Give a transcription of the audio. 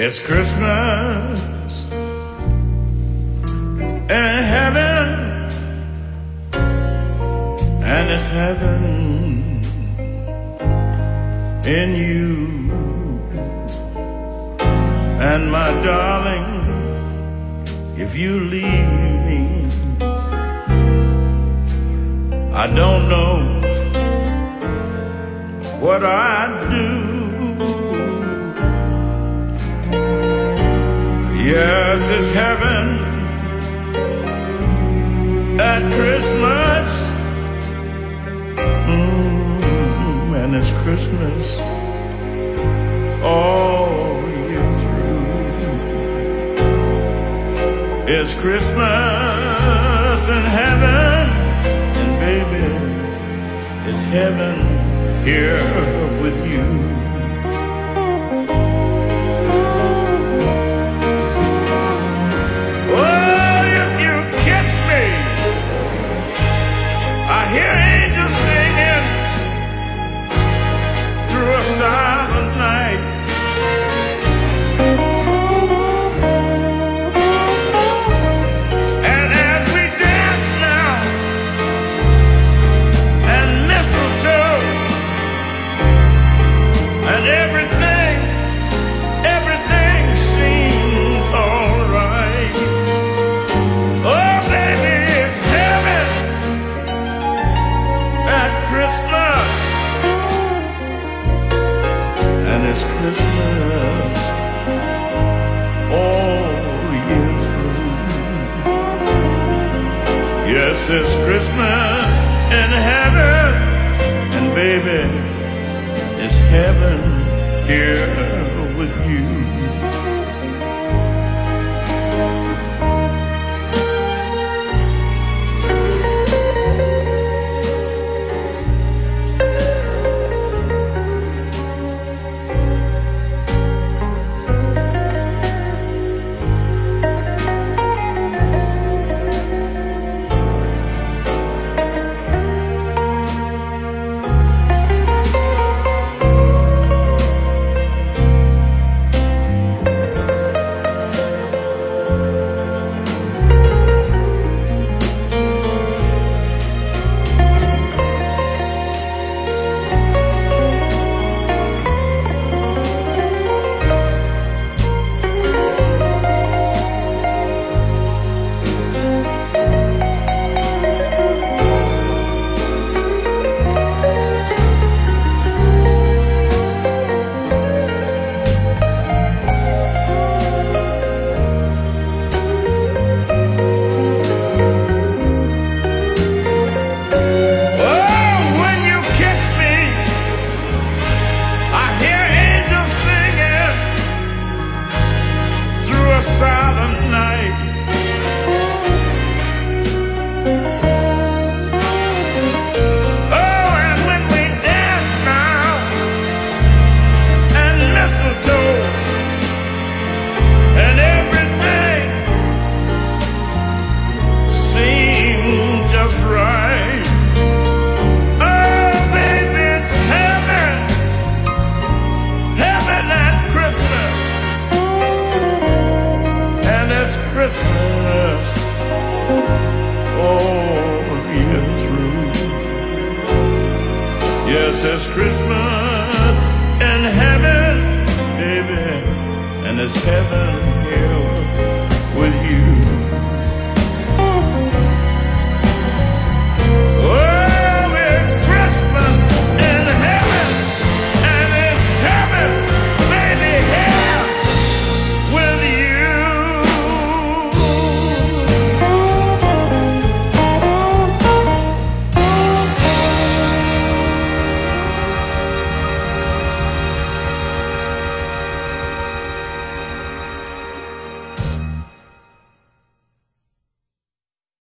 It's Christmas in heaven, and it's heaven in you. And my darling, if you leave me, I don't know what I'd do. Yes, it's heaven at Christmas, and it's Christmas all year through. It's Christmas in heaven, and baby, it's heaven here with you. Hear angels singing through a silent night. And as we dance now, and mistletoe, and everything seems all right. Oh, baby, it's heaven at Christmas, and it's Christmas all year through. Yes, it's Christmas in heaven, and baby, it's heaven here with you. Silent night. Oh, and when we dance now, and mistletoe, and everything seems just right. Oh, baby, it's heaven, heaven at Christmas. It's Christmas all year through. Yes, it's Christmas in heaven, baby, and it's heaven